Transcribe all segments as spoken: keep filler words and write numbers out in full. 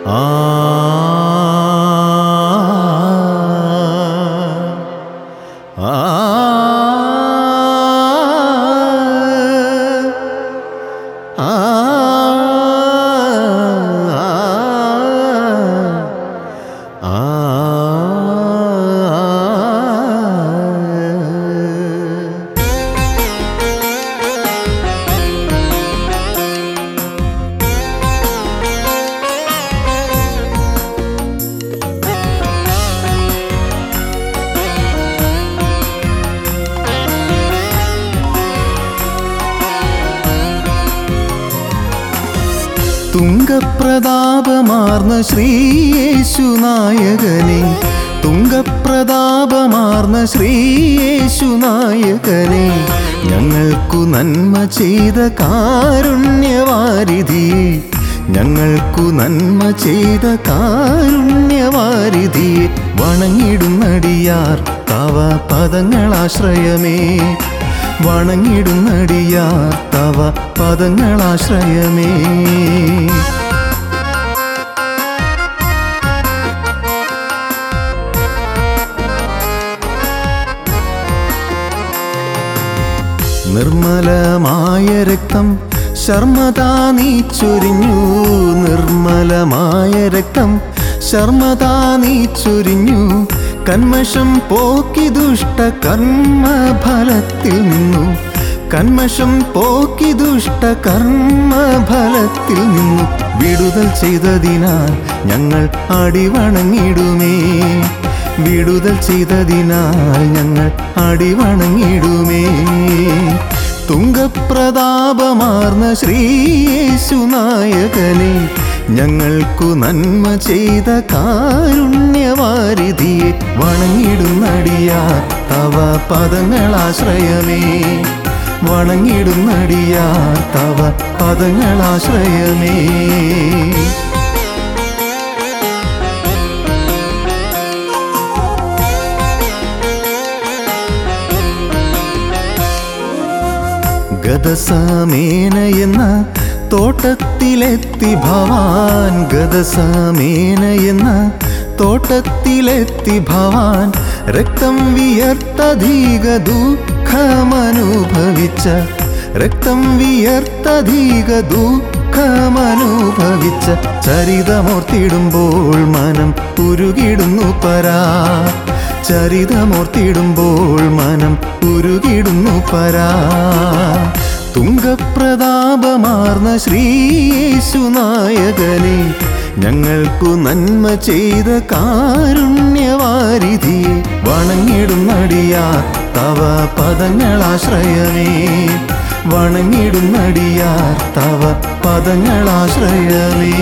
ആ ആ തുംഗപ്രതാപമാർന്ന ശ്രീയേശുനായകനെ, തുംഗപ്രതാപമാർന്ന ശ്രീയേശുനായകനെ, ഞങ്ങൾക്കു നന്മ ചെയ്ത കാരുണ്യവാരിധിയെ, ഞങ്ങൾക്കു നന്മ ചെയ്ത കാരുണ്യവാരിധിയെ, വണങ്ങിടുന്നടിയാർ തവ പദങ്ങളാശ്രയമേ, വണങ്ങിടുന്നടിയാർ തവ പദങ്ങളാശ്രയമേ. നിർമ്മലമായ രക്തം ശർമ്മതാ നീ ചൊരിഞ്ഞു, നിർമ്മലമായ രക്തം ശർമ്മതാ നീ ചൊരിഞ്ഞു, കന്മഷം പോക്കി ദുഷ്ട കർമ്മഫലത്തിൽ നിന്നു, കന്മഷം പോക്കി ദുഷ്ട കർമ്മഫലത്തിൽ നിന്നു, വിടുതൽ ചെയ്തതിനാൽ ഞങ്ങൾ അടിവണങ്ങിടുമേ, വിടുതൽ ചെയ്തതിനാൽ ഞങ്ങൾ അടിവണങ്ങിടുമേ. തുംഗപ്രതാപമാർന്ന ശ്രീയേശുനായകനെ, ഞങ്ങൾക്കു നന്മ ചെയ്ത കാരുണ്യവാരിധിയെ, വണങ്ങിടുന്നടിയാർ തവ പദങ്ങളാശ്രയമേ, വണങ്ങിടുന്നടിയാർ തവ പദങ്ങളാശ്രയമേ. ഗദസമേന എന്ന തോട്ടത്തിലെത്തി ഭവാൻ, ഗദസമേന എന്ന തോട്ടത്തിലെത്തി ഭവാൻ, രക്തം വിയർത്തധിക ദുഃഖമനുഭവിച്ച, രക്തം വിയർത്തധിക ദുഃഖമനുഭവിച്ച, ചരിതമോർത്തിടുമ്പോൾ മനം ഉരുകിടുന്നു പരാ, ചരിതമോർത്തിടുമ്പോൾ മനം ഉരുകിടുന്നു പരാ. തുംഗപ്രതാപമാർന്ന ശ്രീയേശുനായകനെ, ഞങ്ങൾക്കു നന്മ ചെയ്ത കാരുണ്യവാരിധിയെ, വണങ്ങിടുന്നടിയാർ തവ പദങ്ങളാശ്രയമേ, വണങ്ങിടുന്നടിയാർ തവ പദങ്ങളാശ്രയമേ.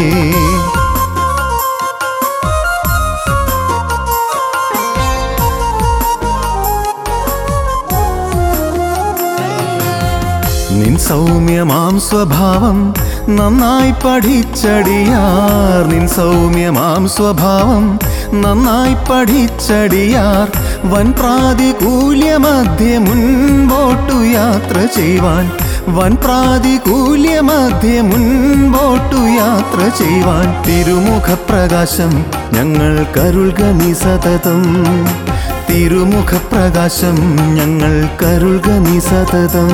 നിൻ സൗമ്യമാം സ്വഭാവം നന്നായി പഠിച്ചടിയാർ, നിൻ സൗമ്യമാം സ്വഭാവം നന്നായി പഠിച്ചടിയാർ, വൻ പ്രാതികൂല്യമധ്യേ മുൻപോട്ടു യാത്ര ചെയ്യുവാൻ, വൻ പ്രാതികൂല്യമധ്യേ മുൻപോട്ടു യാത്ര ചെയ്യുവാൻ, തിരുമുഖപ്രകാശം ഞങ്ങൾ കരുൾക നീ സതതം, തിരുമുഖപ്രകാശം ഞങ്ങൾ കരുൾക നീ സതതം.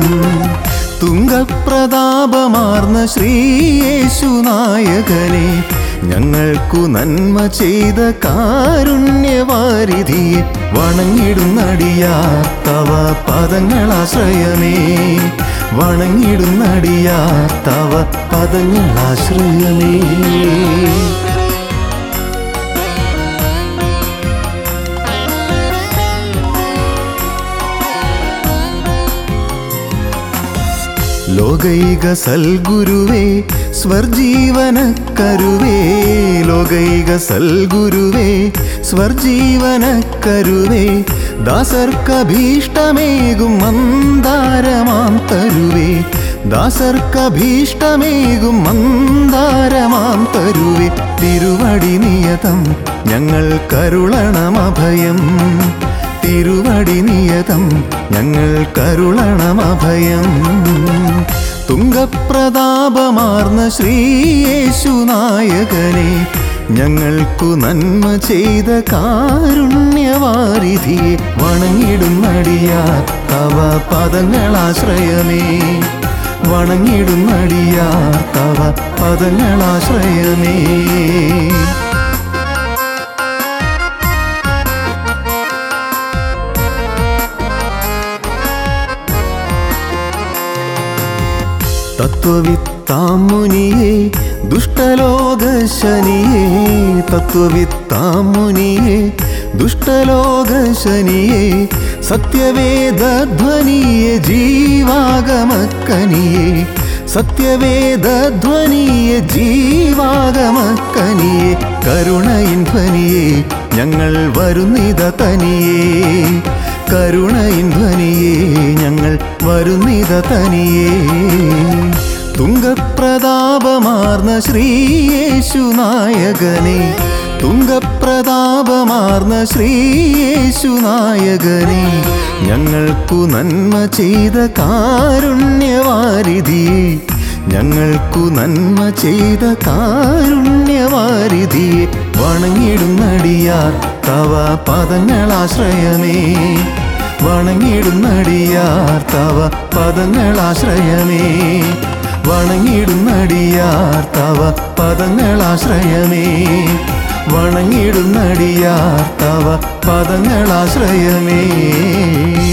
തുംഗപ്രതാപമാർന്ന ശ്രീയേശുനായകനെ, ഞങ്ങൾക്കു നന്മ ചെയ്ത കാരുണ്യവാരിധിയെ, വണങ്ങിടുന്നടിയാർ തവ പദങ്ങളാശ്രയമേ, വണങ്ങിടുന്നടിയാർ തവ പദങ്ങളാശ്രയമേ. ലോകൈക സൽഗുരുവേ സ്വർജീവനക്കരുവേ, ലോകൈക സൽഗുരുവേ സ്വർജീവനക്കരുവേ, ദാസർക്കഭീഷ്ടമേകും മന്ദാരമാം തരുവേ, ദാസർക്കഭീഷ്ടമേകും മന്ദാരമാം തരുവേ, തിരുവടി നിയതം ഞങ്ങൾ കരുളണമഭയം, തിരുവടി നിയതം ഞങ്ങൾ കരുളണമഭയം. തുംഗപ്രതാപമാർന്ന ശ്രീയേശുനായകനെ ഞങ്ങൾക്കു നന്മ ചെയ്ത കാരുണ്യവാരിധിയെ വണങ്ങിടുന്നടിയാർ തവ പദങ്ങളാശ്രയമേ വണങ്ങിടുന്നടിയാർ തവ പദങ്ങളാശ്രയമേ തത്വവിത്താമുനിയെ ദുഷ്ടലോകശനിയെ തത്വവിത്താമുനിയെ ദുഷ്ടലോകശനിയെ സത്യവേദധ്വനിയെ ജീവാഗമക്കനിയെ സത്യവേദധ്വനിയെ ജീവാഗമക്കനിയെ കരുണയിൻ ധ്വനിയെ ഞങ്ങൾ വരുന്നിത തനിയേ കരുണയിൻ ധ്വനിയെ ഞങ്ങൾ വരുന്നിത തനിയേ തുംഗപ്രതാപമാർന്ന ശ്രീയേശുനായകനെ തുംഗപ്രതാപമാർന്ന ശ്രീയേശുനായകനെ ഞങ്ങൾക്കു നന്മ ചെയ്ത കാരുണ്യവാരിധിയെ ഞങ്ങൾക്കു നന്മ ചെയ്ത കാരുണ്യവാരിധിയെ വണങ്ങിടുന്നടിയാർ തവ പദങ്ങളാശ്രയമേ വണങ്ങിടുന്നടിയാർ തവ പദങ്ങളാശ്രയമേ വണങ്ങിടുന്നടിയാർ തവ പദങ്ങളാശ്രയമേ വണങ്ങിടുന്നടിയാർ തവ പദങ്ങളാശ്രയമേ